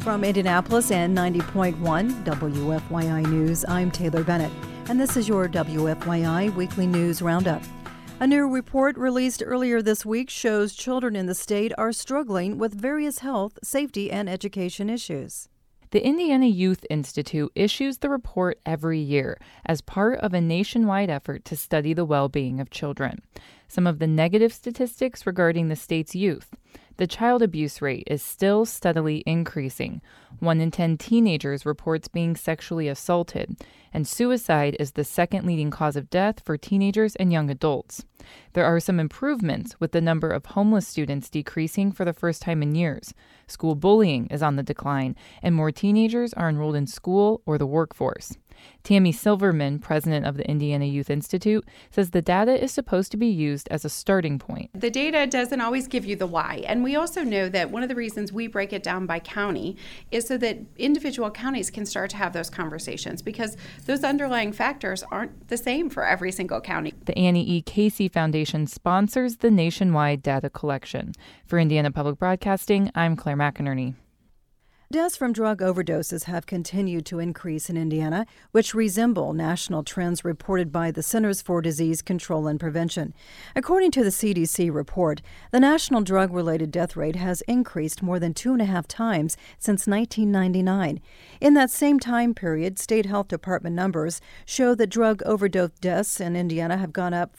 From Indianapolis and 90.1 WFYI News, I'm Taylor Bennett, and this is your WFYI Weekly News Roundup. A new report released earlier this week shows children in the state are struggling with various health, safety, and education issues. The Indiana Youth Institute issues the report every year as part of a nationwide effort to study the well-being of children. Some of the negative statistics regarding the state's youth. The child abuse rate is still steadily increasing. 1 in 10 teenagers reports being sexually assaulted, and suicide is the second leading cause of death for teenagers and young adults. There are some improvements, with the number of homeless students decreasing for the first time in years. School bullying is on the decline, and more teenagers are enrolled in school or the workforce. Tammy Silverman, president of the Indiana Youth Institute, says the data is supposed to be used as a starting point. The data doesn't always give you the why, and we also know that one of the reasons we break it down by county is so that individual counties can start to have those conversations, because those underlying factors aren't the same for every single county. The Annie E. Casey Foundation sponsors the nationwide data collection. For Indiana Public Broadcasting, I'm Claire McInerney. Deaths from drug overdoses have continued to increase in Indiana, which resemble national trends reported by the Centers for Disease Control and Prevention. According to the CDC report, the national drug-related death rate has increased more than 2.5 times since 1999. In that same time period, state health department numbers show that drug overdose deaths in Indiana have gone up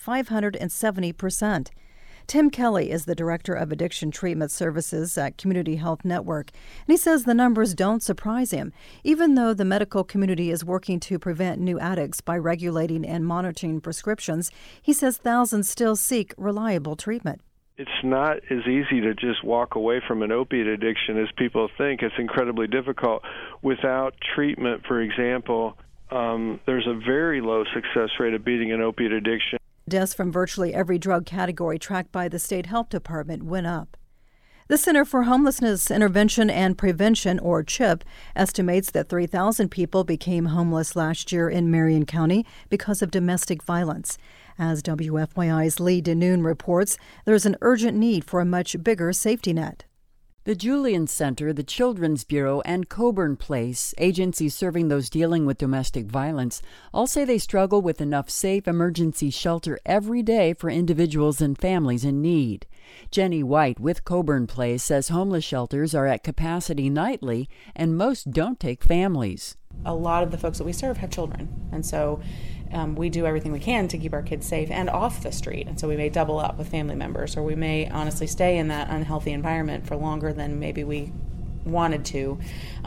570%. Tim Kelly is the director of addiction treatment services at Community Health Network, and he says the numbers don't surprise him, even though the medical community is working to prevent new addicts by regulating and monitoring prescriptions. He says thousands still seek reliable treatment. It's not as easy to just walk away from an opiate addiction as people think. It's incredibly difficult. Without treatment, for example, there's a very low success rate of beating an opiate addiction. Deaths from virtually every drug category tracked by the state health department went up. The Center for Homelessness Intervention and Prevention, or CHIP, estimates that 3,000 people became homeless last year in Marion County because of domestic violence. As WFYI's Lee DeNoon reports, there's an urgent need for a much bigger safety net. The Julian Center, the Children's Bureau, and Coburn Place, agencies serving those dealing with domestic violence, all say they struggle with enough safe emergency shelter every day for individuals and families in need. Jenny White with Coburn Place says homeless shelters are at capacity nightly, and most don't take families. A lot of the folks that we serve have children, and so we do everything we can to keep our kids safe and off the street. And so we may double up with family members, or we may honestly stay in that unhealthy environment for longer than maybe we wanted to,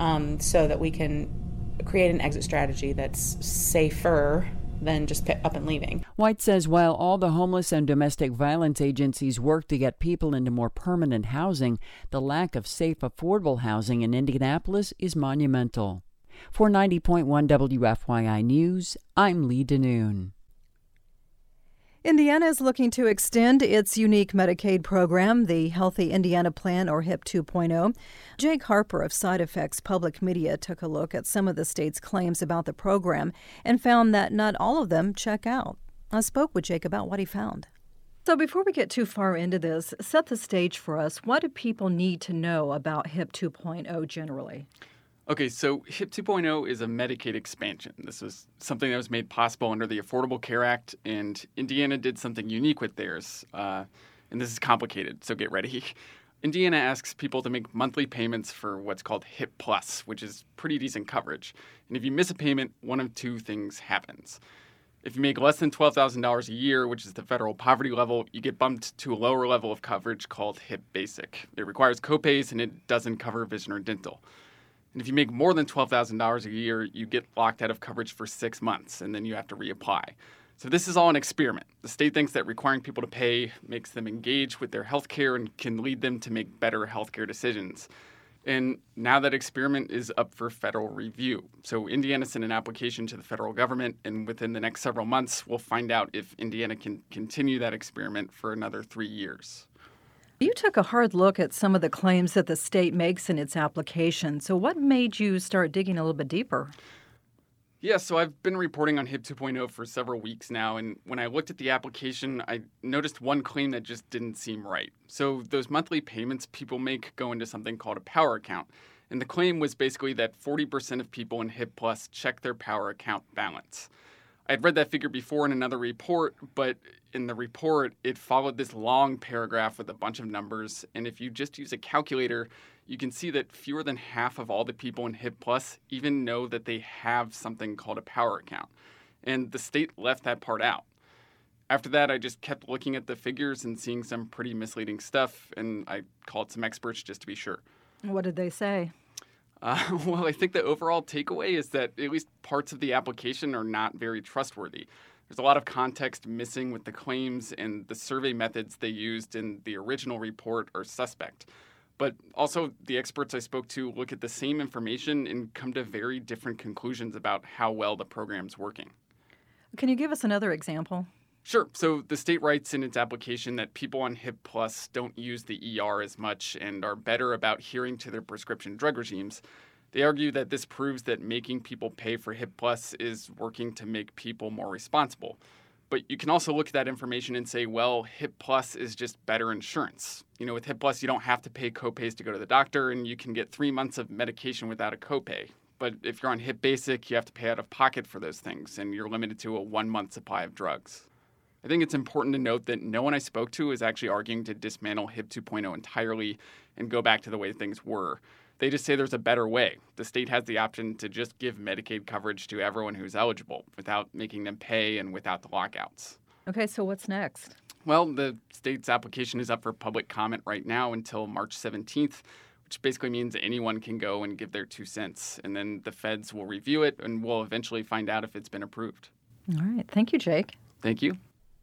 so that we can create an exit strategy that's safer than just pick up and leaving. White says while all the homeless and domestic violence agencies work to get people into more permanent housing, the lack of safe, affordable housing in Indianapolis is monumental. For 90.1 WFYI News, I'm Lee DeNoon. Indiana is looking to extend its unique Medicaid program, the Healthy Indiana Plan, or HIP 2.0. Jake Harper of Side Effects Public Media took a look at some of the state's claims about the program and found that not all of them check out. I spoke with Jake about what he found. So before we get too far into this, set the stage for us. What do people need to know about HIP 2.0 generally? Okay, so HIP 2.0 is a Medicaid expansion. This was something that was made possible under the Affordable Care Act, and Indiana did something unique with theirs. And this is complicated, so get ready. Indiana asks people to make monthly payments for what's called HIP Plus, which is pretty decent coverage. And if you miss a payment, one of two things happens. If you make less than $12,000 a year, which is the federal poverty level, you get bumped to a lower level of coverage called HIP Basic. It requires copays, and it doesn't cover vision or dental. And if you make more than $12,000 a year, you get locked out of coverage for 6 months, and then you have to reapply. So this is all an experiment. The state thinks that requiring people to pay makes them engage with their health care and can lead them to make better health care decisions. And now that experiment is up for federal review. So Indiana sent an application to the federal government, and within the next several months, we'll find out if Indiana can continue that experiment for another 3 years. You took a hard look at some of the claims that the state makes in its application. So what made you start digging a little bit deeper? Yeah, so I've been reporting on HIP 2.0 for several weeks now, and when I looked at the application, I noticed one claim that just didn't seem right. So those monthly payments people make go into something called a power account, And the claim was basically that 40% of people in HIP Plus check their power account balance. I had read that figure before in another report, but in the report, it followed this long paragraph with a bunch of numbers. And if you just use a calculator, you can see that fewer than half of all the people in HIP Plus even know that they have something called a power account. And the state left that part out. After that, I just kept looking at the figures and seeing some pretty misleading stuff, and I called some experts just to be sure. What did they say? Well, I think the overall takeaway is that at least parts of the application are not very trustworthy. There's a lot of context missing with the claims, and the survey methods they used in the original report are suspect. But also, the experts I spoke to look at the same information and come to very different conclusions about how well the program's working. Can you give us another example? Sure. So the state writes in its application that people on HIP Plus don't use the ER as much and are better about adhering to their prescription drug regimes. They argue that this proves that making people pay for HIP Plus is working to make people more responsible. But you can also look at that information and say, well, HIP Plus is just better insurance. With HIP Plus, you don't have to pay copays to go to the doctor, and you can get 3 months of medication without a copay. But if you're on HIP Basic, you have to pay out of pocket for those things, and you're limited to a 1-month supply of drugs. I think it's important to note that no one I spoke to is actually arguing to dismantle HIP 2.0 entirely and go back to the way things were. They just say there's a better way. The state has the option to just give Medicaid coverage to everyone who's eligible without making them pay and without the lockouts. Okay, so what's next? Well, the state's application is up for public comment right now until March 17th, which basically means anyone can go and give their 2 cents. And then the feds will review it and we'll eventually find out if it's been approved. All right. Thank you, Jake. Thank you.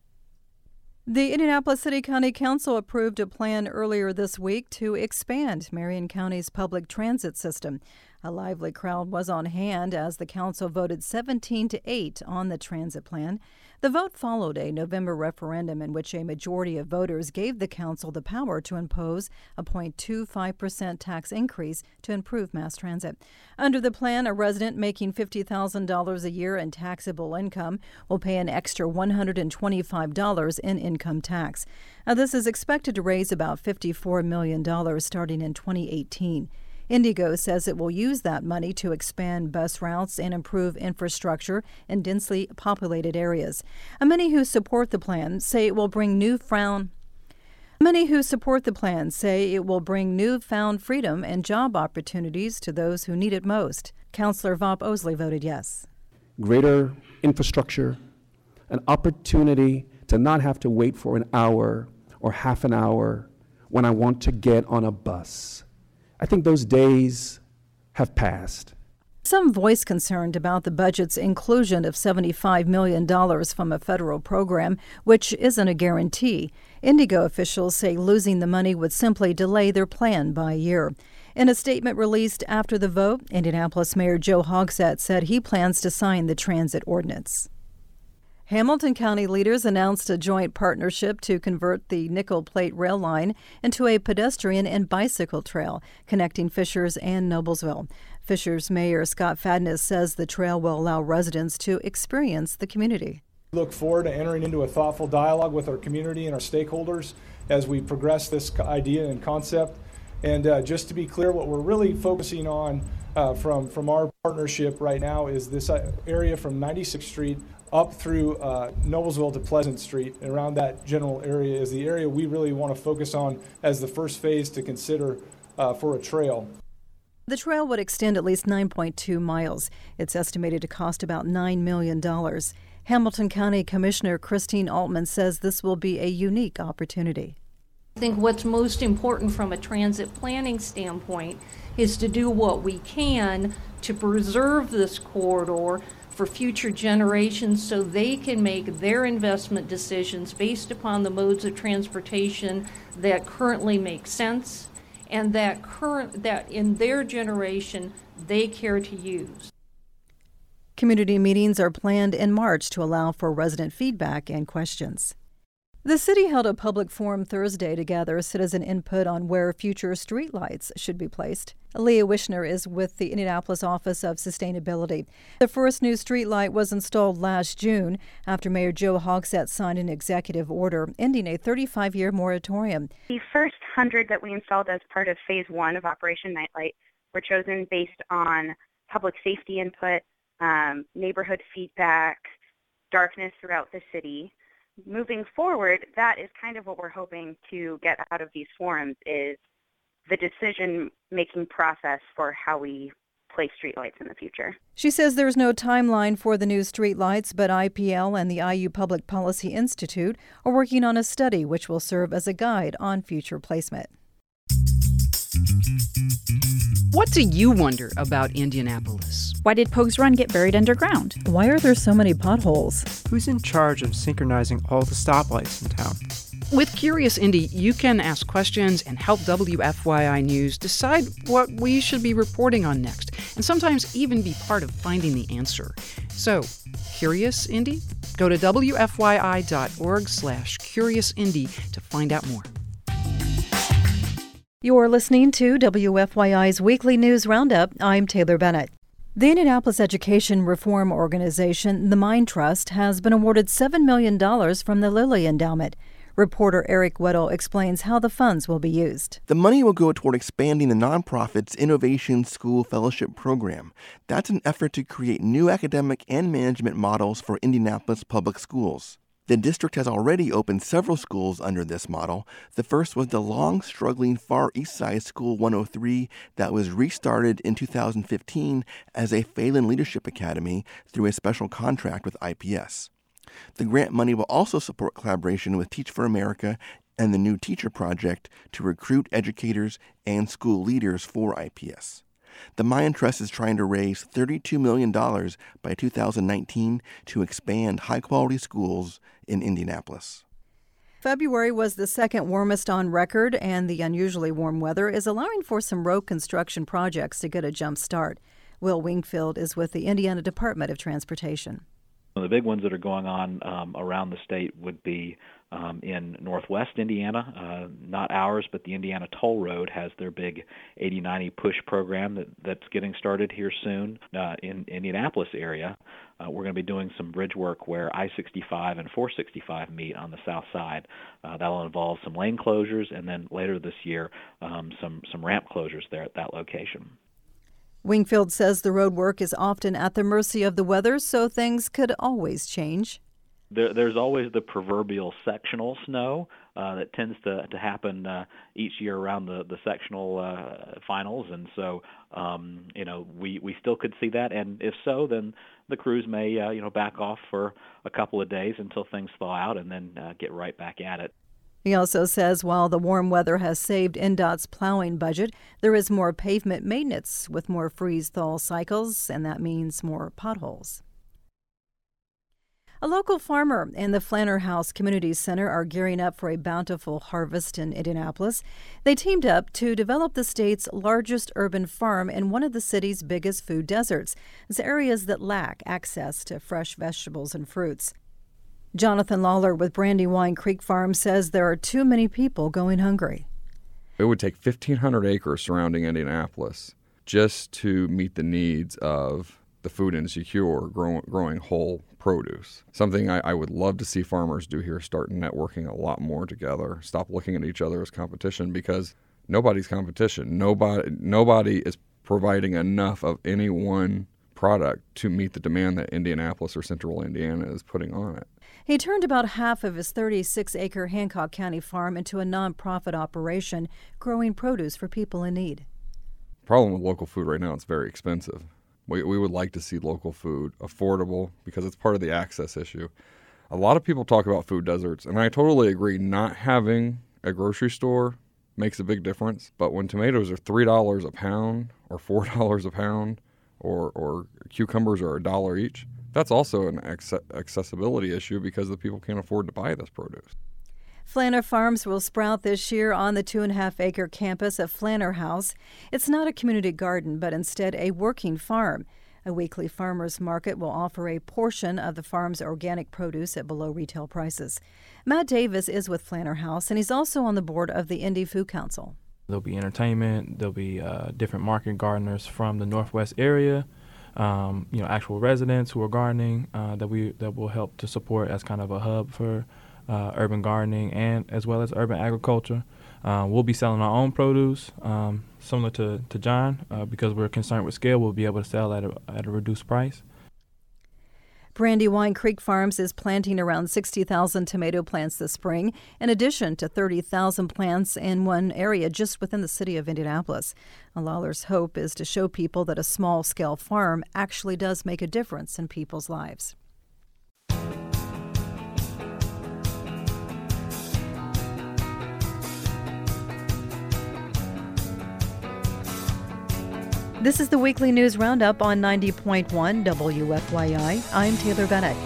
The Indianapolis City County Council approved a plan earlier this week to expand Marion County's public transit system. A lively crowd was on hand as the council voted 17-8 on the transit plan. The vote followed a November referendum in which a majority of voters gave the council the power to impose a 0.25% tax increase to improve mass transit. Under the plan, a resident making $50,000 a year in taxable income will pay an extra $125 in income tax. Now, this is expected to raise about $54 million starting in 2018. Indigo says it will use that money to expand bus routes and improve infrastructure in densely populated areas. Many who support the plan say it will bring newfound freedom and job opportunities to those who need it most. Councillor Vop Osley voted yes. Greater infrastructure, an opportunity to not have to wait for an hour or half an hour when I want to get on a bus. I think those days have passed. Some voiced concern about the budget's inclusion of $75 million from a federal program, which isn't a guarantee. Indigo officials say losing the money would simply delay their plan by a year. In a statement released after the vote, Indianapolis Mayor Joe Hogsett said he plans to sign the transit ordinance. Hamilton County leaders announced a joint partnership to convert the Nickel Plate rail line into a pedestrian and bicycle trail connecting Fishers and Noblesville. Fishers Mayor Scott Fadness says the trail will allow residents to experience the community. We look forward to entering into a thoughtful dialogue with our community and our stakeholders as we progress this idea and concept. And just to be clear, what we're really focusing on from our partnership right now is this area from 96th Street up through Noblesville to Pleasant Street. And around that general area is the area we really want to focus on as the first phase to consider for a trail. The trail would extend at least 9.2 miles. It's estimated to cost about $9 million. Hamilton County Commissioner Christine Altman says this will be a unique opportunity. I think what's most important from a transit planning standpoint is to do what we can to preserve this corridor for future generations so they can make their investment decisions based upon the modes of transportation that currently make sense and that in their generation they care to use. Community meetings are planned in March to allow for resident feedback and questions. The city held a public forum Thursday to gather citizen input on where future streetlights should be placed. Leah Wishner is with the Indianapolis Office of Sustainability. The first new streetlight was installed last June after Mayor Joe Hogsett signed an executive order ending a 35-year moratorium. The first 100 that we installed as part of Phase 1 of Operation Nightlight were chosen based on public safety input, neighborhood feedback, darkness throughout the city. Moving forward, that is kind of what we're hoping to get out of these forums, is the decision-making process for how we place streetlights in the future. She says there's no timeline for the new streetlights, but IPL and the IU Public Policy Institute are working on a study which will serve as a guide on future placement. What do you wonder about Indianapolis? Why did Pogues Run get buried underground? Why are there so many potholes? Who's in charge of synchronizing all the stoplights in town? With Curious Indy, you can ask questions and help WFYI News decide what we should be reporting on next, and sometimes even be part of finding the answer. So, Curious Indy? Go to wfyi.org/CuriousIndy to find out more. You're listening to WFYI's Weekly News Roundup. I'm Taylor Bennett. The Indianapolis Education Reform Organization, the Mind Trust, has been awarded $7 million from the Lilly Endowment. Reporter Eric Weddle explains how the funds will be used. The money will go toward expanding the nonprofit's Innovation School Fellowship Program. That's an effort to create new academic and management models for Indianapolis public schools. The district has already opened several schools under this model. The first was the long-struggling Far East Side School 103 that was restarted in 2015 as a Phelan Leadership Academy through a special contract with IPS. The grant money will also support collaboration with Teach for America and the New Teacher Project to recruit educators and school leaders for IPS. The Mind Trust is trying to raise $32 million by 2019 to expand high-quality schools in Indianapolis. February was the second warmest on record, and the unusually warm weather is allowing for some road construction projects to get a jump start. Will Wingfield is with the Indiana Department of Transportation. The big ones that are going on around the state would be in northwest Indiana, not ours, but the Indiana Toll Road has their big 80/90 push program that's getting started here soon. In Indianapolis area, we're going to be doing some bridge work where I-65 and 465 meet on the south side. That'll involve some lane closures, and then later this year, some ramp closures there at that location. Wingfield says the road work is often at the mercy of the weather, so things could always change. There's always the proverbial sectional snow that tends to happen each year around the sectional finals, and so we still could see that. And if so, then the crews may back off for a couple of days until things thaw out, and then get right back at it. He also says while the warm weather has saved INDOT's plowing budget, there is more pavement maintenance with more freeze-thaw cycles, and that means more potholes. A local farmer and the Flanner House Community Center are gearing up for a bountiful harvest in Indianapolis. They teamed up to develop the state's largest urban farm in one of the city's biggest food deserts. It's areas that lack access to fresh vegetables and fruits. Jonathan Lawler with Brandywine Creek Farm says there are too many people going hungry. It would take 1,500 acres surrounding Indianapolis just to meet the needs of the food insecure growing whole produce. Something I would love to see farmers do here, start networking a lot more together, stop looking at each other as competition, because nobody's competition. Nobody is providing enough of any one product to meet the demand that Indianapolis or Central Indiana is putting on it. He turned about half of his 36-acre Hancock County farm into a nonprofit operation, growing produce for people in need. The problem with local food right now, it's very expensive. We would like to see local food affordable because it's part of the access issue. A lot of people talk about food deserts, and I totally agree. Not having a grocery store makes a big difference. But when tomatoes are $3 a pound or $4 a pound or cucumbers are $1 each, that's also an accessibility issue because the people can't afford to buy this produce. Flanner Farms will sprout this year on the 2.5-acre campus of Flanner House. It's not a community garden, but instead a working farm. A weekly farmers market will offer a portion of the farm's organic produce at below retail prices. Matt Davis is with Flanner House, and he's also on the board of the Indy Food Council. There'll be entertainment. There'll be different market gardeners from the Northwest area. Actual residents who are gardening that will help to support as kind of a hub for urban gardening and as well as urban agriculture. We'll be selling our own produce, similar to John, because we're concerned with scale. We'll be able to sell at a reduced price. Brandywine Creek Farms is planting around 60,000 tomato plants this spring, in addition to 30,000 plants in one area just within the city of Indianapolis. Lawler's hope is to show people that a small-scale farm actually does make a difference in people's lives. This is the Weekly News Roundup on 90.1 WFYI. I'm Taylor Bennett.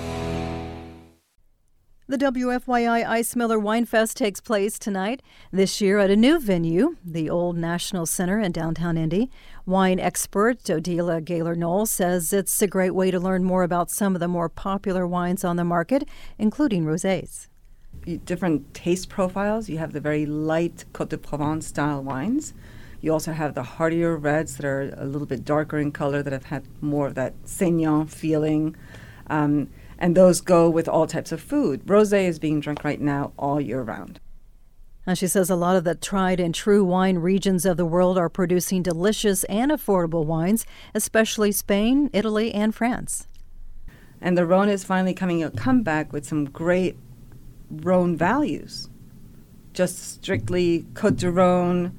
The WFYI Ice Miller Wine Fest takes place tonight, this year at a new venue, the Old National Center in downtown Indy. Wine expert Odila Gaylor-Knoll says it's a great way to learn more about some of the more popular wines on the market, including rosés. Different taste profiles. You have the very light Côte de Provence style wines. You also have the heartier reds that are a little bit darker in color, that have had more of that saignant feeling. And those go with all types of food. Rosé is being drunk right now all year round. And she says a lot of the tried and true wine regions of the world are producing delicious and affordable wines, especially Spain, Italy, and France. And the Rhone is finally coming a comeback with some great Rhone values. Just strictly Côte du Rhône,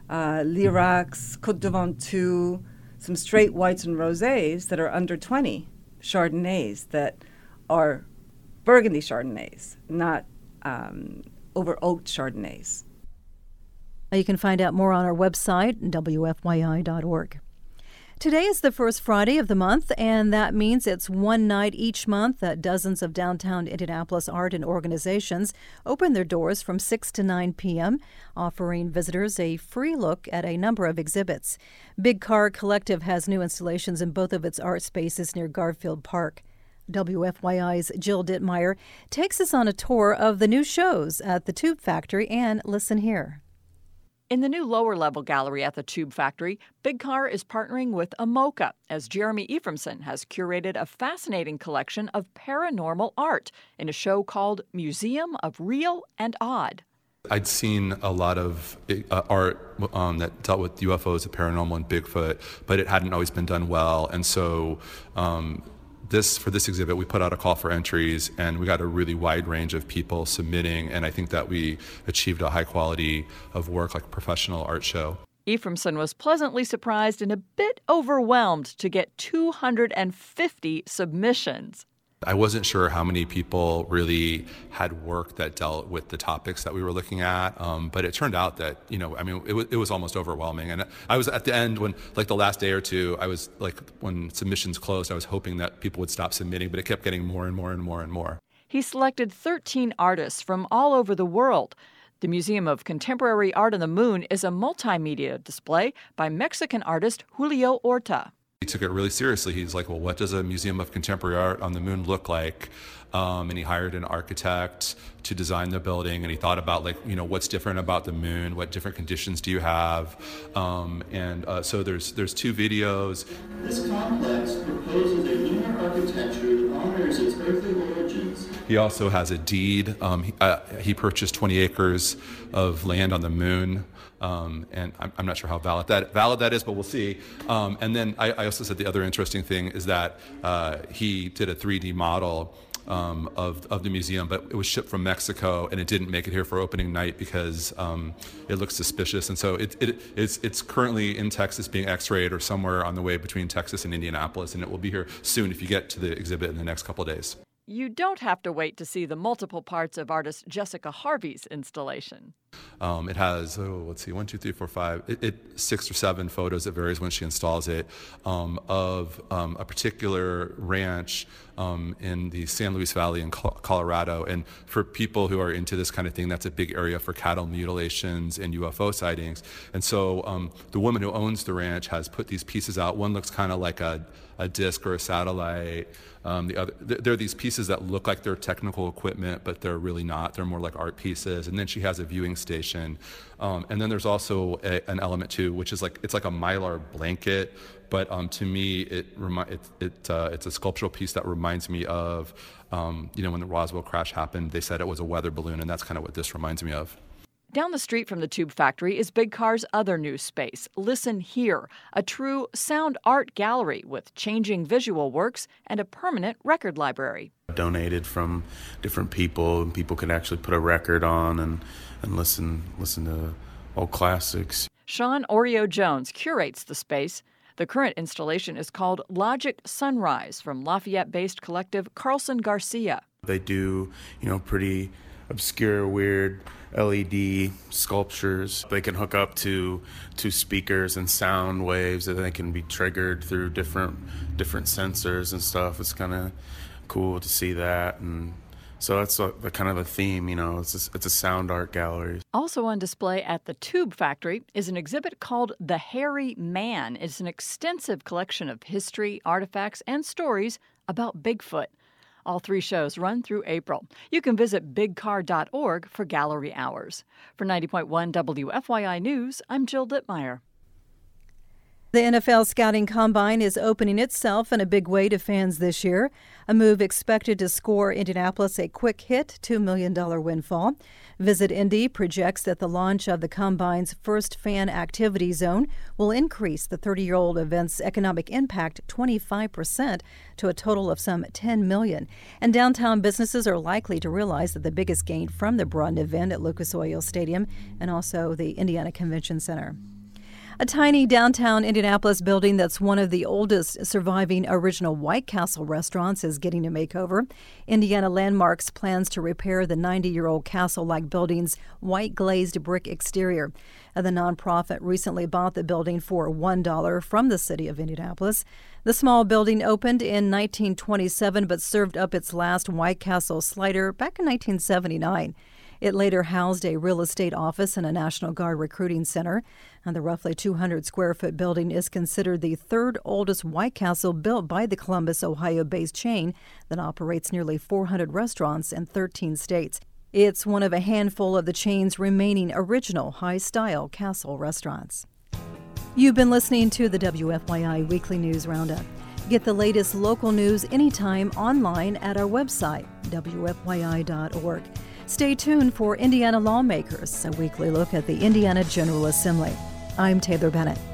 Lirax, Côte de Ventoux, some straight whites and rosés that are under 20, Chardonnays that are Burgundy Chardonnays, not over-oaked Chardonnays. You can find out more on our website, WFYI.org. Today is the first Friday of the month, and that means it's one night each month that dozens of downtown Indianapolis art and organizations open their doors from 6 to 9 p.m., offering visitors a free look at a number of exhibits. Big Car Collective has new installations in both of its art spaces near Garfield Park. WFYI's Jill Dittmeyer takes us on a tour of the new shows at the Tube Factory, and listen here. In the new lower-level gallery at the Tube Factory, Big Car is partnering with Amoca, as Jeremy Ephraimson has curated a fascinating collection of paranormal art in a show called Museum of Real and Odd. I'd seen a lot of art that dealt with UFOs, the paranormal, and Bigfoot, but it hadn't always been done well. And so for this exhibit, we put out a call for entries, and we got a really wide range of people submitting, and I think that we achieved a high quality of work, like a professional art show. Ephraimson was pleasantly surprised and a bit overwhelmed to get 250 submissions. I wasn't sure how many people really had work that dealt with the topics that we were looking at, but it turned out that, it was almost overwhelming. And I was at the end, when, like the last day or two, I was like, when submissions closed, I was hoping that people would stop submitting, but it kept getting more and more and more and more. He selected 13 artists from all over the world. The Museum of Contemporary Art on the Moon is a multimedia display by Mexican artist Julio Orta. He took it really seriously. He's like, well, what does a Museum of Contemporary Art on the Moon look like? And he hired an architect to design the building, and he thought about, what's different about the moon? What different conditions do you have? So there's two videos. This complex proposes a lunar architecture that honors its earthly origins. He also has a deed. He purchased 20 acres of land on the moon. And I'm not sure how valid that is, but we'll see. And then I also said the other interesting thing is that he did a 3D model of the museum, but it was shipped from Mexico, and it didn't make it here for opening night because it looks suspicious. And so it's currently in Texas being x-rayed, or somewhere on the way between Texas and Indianapolis, and it will be here soon if you get to the exhibit in the next couple of days. You don't have to wait to see the multiple parts of artist Jessica Harvey's installation. It has, 1, 2, 3, 4, 5, 6 or 7 photos. It varies when she installs it, of a particular ranch in the San Luis Valley in Colorado. And for people who are into this kind of thing, that's a big area for cattle mutilations and UFO sightings. And so the woman who owns the ranch has put these pieces out. One looks kind of like a disc or a satellite. There are these pieces that look like they're technical equipment, but they're really not. They're more like art pieces. And then she has a viewing station. And then there's also an element too, which is it's like a Mylar blanket. But to me, it's a sculptural piece that reminds me of, when the Roswell crash happened, they said it was a weather balloon, and that's kind of what this reminds me of. Down the street from the Tube Factory is Big Car's other new space, Listen Here, a true sound art gallery with changing visual works and a permanent record library. Donated from different people, and people can actually put a record on and listen to old classics. Sean Oreo Jones curates the space. The current installation is called Logic Sunrise from Lafayette-based collective Carlson Garcia. They do, pretty obscure, weird LED sculptures. They can hook up to speakers and sound waves that they can be triggered through different sensors and stuff. It's kind of cool to see that, and so that's the kind of the theme. It's a sound art gallery. Also on display at the Tube Factory is an exhibit called The Hairy Man. It's an extensive collection of history, artifacts, and stories about Bigfoot. All 3 shows run through April. You can visit bigcar.org for gallery hours. For 90.1 WFYI News, I'm Jill Dittmeyer. The NFL Scouting Combine is opening itself in a big way to fans this year, a move expected to score Indianapolis a quick hit $2 million windfall. Visit Indy projects that the launch of the Combine's first fan activity zone will increase the 30-year-old event's economic impact 25% to a total of some $10 million. And downtown businesses are likely to realize that the biggest gain from the Braun event at Lucas Oil Stadium and also the Indiana Convention Center. A tiny downtown Indianapolis building that's one of the oldest surviving original White Castle restaurants is getting a makeover. Indiana Landmarks plans to repair the 90-year-old castle-like building's white glazed brick exterior. The nonprofit recently bought the building for $1 from the city of Indianapolis. The small building opened in 1927 but served up its last White Castle slider back in 1979. It later housed a real estate office and a National Guard recruiting center. And the roughly 200-square-foot building is considered the third oldest White Castle built by the Columbus, Ohio-based chain that operates nearly 400 restaurants in 13 states. It's one of a handful of the chain's remaining original high-style castle restaurants. You've been listening to the WFYI Weekly News Roundup. Get the latest local news anytime online at our website, WFYI.org. Stay tuned for Indiana Lawmakers, a weekly look at the Indiana General Assembly. I'm Taylor Bennett.